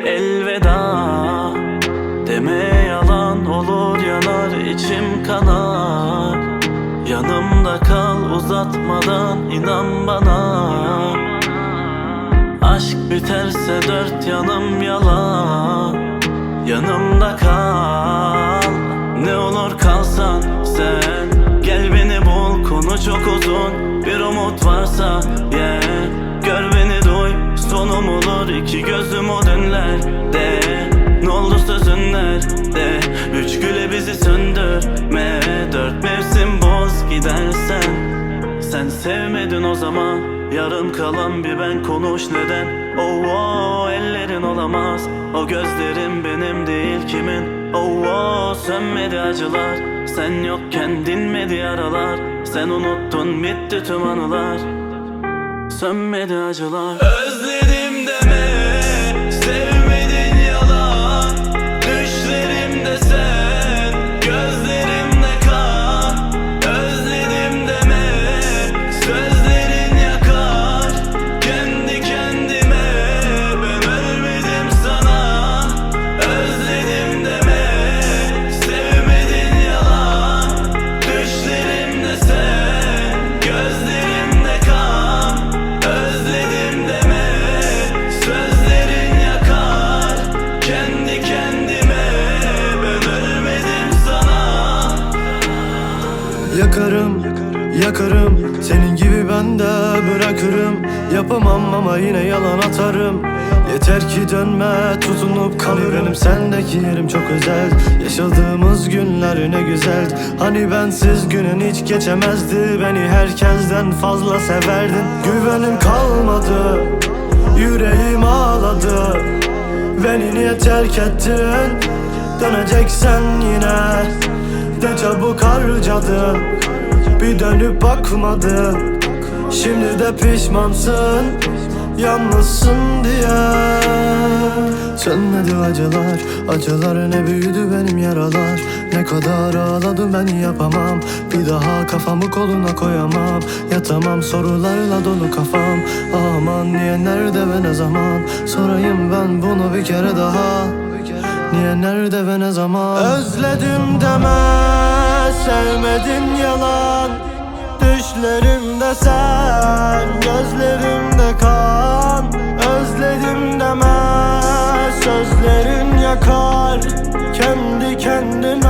elveda deme, yalan olur yanar içim kanar. Yanımda kal uzatmadan, inan bana. Aşk biterse dört yanım yalan. Yanımda kal, ne olur kalsan sen. Gel beni bul, konu çok uzun. Bir umut varsa yeah. Gör beni duy, sonum olur. İki gözüm o dünlerde. Ne oldu sözün nerede? Üç güle bizi söndürme. Dört mevsim boz gidersen. Sen sevmedin o zaman. Yarım kalan bir ben, konuş neden? Oh, oh ellerin olamaz. O gözlerin benim değil kimin? Oh, oh sönmedi acılar. Sen yokken dinmedi yaralar. Sen unuttun bitti tüm anılar. Sönmedi acılar. Özledim deme, sevmedin yalan. Düşlerimde sen, gözlerimde kan. Özledim deme, sözlerin yakar. Kendi kendime ben ölmedim sana. Özledim deme, sevmedin yalan. Düşlerimde sen, gözlerimde kan. Özledim deme, sözlerin yakar. Kendi kendime ben ölmedim sana. Yakarım, yakarım, senin gibi ben de bırakırım. Yapamam ama yine yalan atarım. Yeter ki dönme, tutunup kalırım. Sendeki yerim çok özel. Yaşadığımız günler ne güzel. Hani bensiz günün hiç geçemezdi. Beni herkesten fazla severdin. Güvenim kalmadı, yüreğim ağladı. Beni niye terk ettin? Döneceksen yine de çabuk harcadın. Bir dönüp bakmadın. Şimdi de pişmansın, yalnızsın diye. Sönmedi acılar, acılar ne büyüdü benim yaralar. Ne kadar ağladım ben yapamam. Bir daha kafamı koluna koyamam. Yatamam sorularla dolu kafam. Aman niye, nerede ve ne zaman? Sorayım ben bunu bir kere daha. Niye, nerede ve ne zaman? Özledim deme, sevmedin yalan. Düşlerimde sen, gözlerimde kan. Özledim deme, sözlerin yakar. Kendi kendime